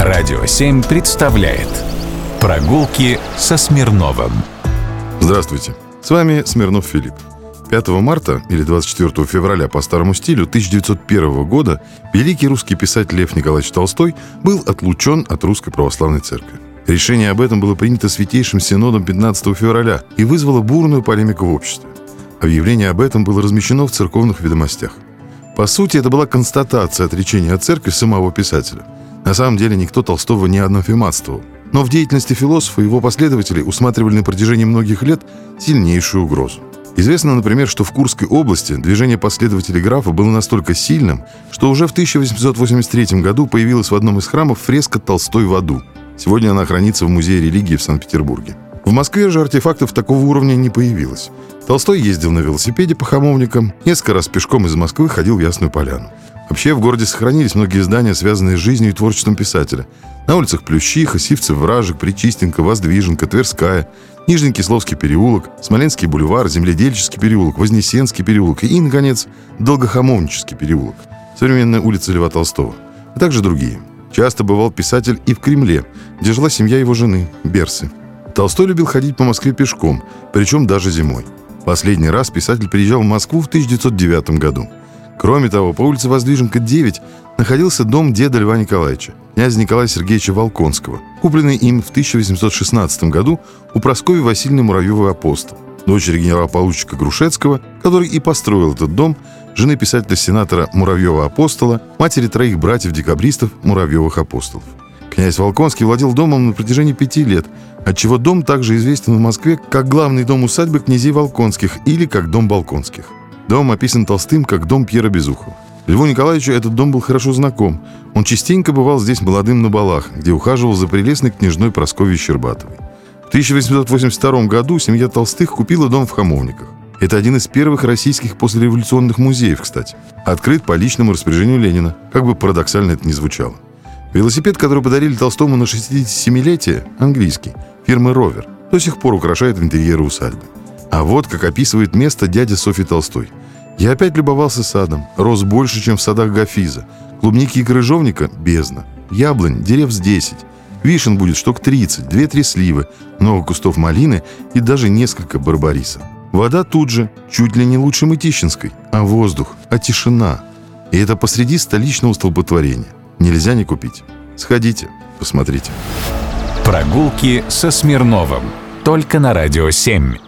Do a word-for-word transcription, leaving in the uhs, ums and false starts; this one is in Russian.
Радио семь представляет «Прогулки со Смирновым». Здравствуйте, с вами Смирнов Филипп. пятого марта или двадцать четвёртого февраля по старому стилю тысяча девятьсот первого года великий русский писатель Лев Николаевич Толстой был отлучен от Русской Православной Церкви. Решение об этом было принято Святейшим Синодом пятнадцатого февраля и вызвало бурную полемику в обществе. Объявление об этом было размещено в церковных ведомостях. По сути, это была констатация отречения от церкви самого писателя. На самом деле никто Толстого не анафематствовал. Но в деятельности философа и его последователей усматривали на протяжении многих лет сильнейшую угрозу. Известно, например, что в Курской области движение последователей графа было настолько сильным, что уже в тысяча восемьсот восемьдесят третьем году появилась в одном из храмов фреска «Толстой в аду». Сегодня она хранится в Музее религии в Санкт-Петербурге. В Москве же артефактов такого уровня не появилось. Толстой ездил на велосипеде по Хамовникам, несколько раз пешком из Москвы ходил в Ясную Поляну. Вообще в городе сохранились многие здания, связанные с жизнью и творчеством писателя. На улицах Плющиха, Сивцев, Вражек, Причистенко, Воздвиженка, Тверская, Нижний Кисловский переулок, Смоленский бульвар, Земледельческий переулок, Вознесенский переулок и, наконец, Долгохамовнический переулок, современная улица Льва Толстого, а также другие. Часто бывал писатель и в Кремле, где жила семья его жены, Берсы. Толстой любил ходить по Москве пешком, причем даже зимой. Последний раз писатель приезжал в Москву в тысяча девятьсот девятом году. Кроме того, по улице Воздвиженка, девять находился дом деда Льва Николаевича, князя Николая Сергеевича Волконского, купленный им в тысяча восемьсот шестнадцатом году у Прасковьи Васильевны Муравьевой-Апостол, дочери генерала-поручика Грушецкого, который и построил этот дом, жены писателя-сенатора Муравьева-Апостола, матери троих братьев-декабристов Муравьевых-Апостолов. Князь Волконский владел домом на протяжении пяти лет, отчего дом также известен в Москве как главный дом усадьбы князей Волконских или как дом Балконских. Дом описан Толстым как дом Пьера Безухова. Льву Николаевичу этот дом был хорошо знаком. Он частенько бывал здесь молодым на балах, где ухаживал за прелестной княжной Прасковьей Щербатовой. В тысяча восемьсот восемьдесят втором году семья Толстых купила дом в Хамовниках. Это один из первых российских послереволюционных музеев, кстати. Открыт по личному распоряжению Ленина, как бы парадоксально это ни звучало. Велосипед, который подарили Толстому на шестидесятисемилетие, английский, фирмы «Ровер», до сих пор украшает интерьеры усадьбы. А вот как описывает место дядя Софьи Толстой. «Я опять любовался садом. Рос больше, чем в садах Гафиза. Клубники и крыжовника – бездна. Яблонь – дерев с десять. Вишен будет штук тридцать, две-три сливы, много кустов малины и даже несколько барбариса. Вода тут же, чуть ли не лучше Мытищинской. А воздух, а тишина. И это посреди столичного столпотворения. Нельзя не купить. Сходите, посмотрите». Прогулки со Смирновым. Только на Радио семь.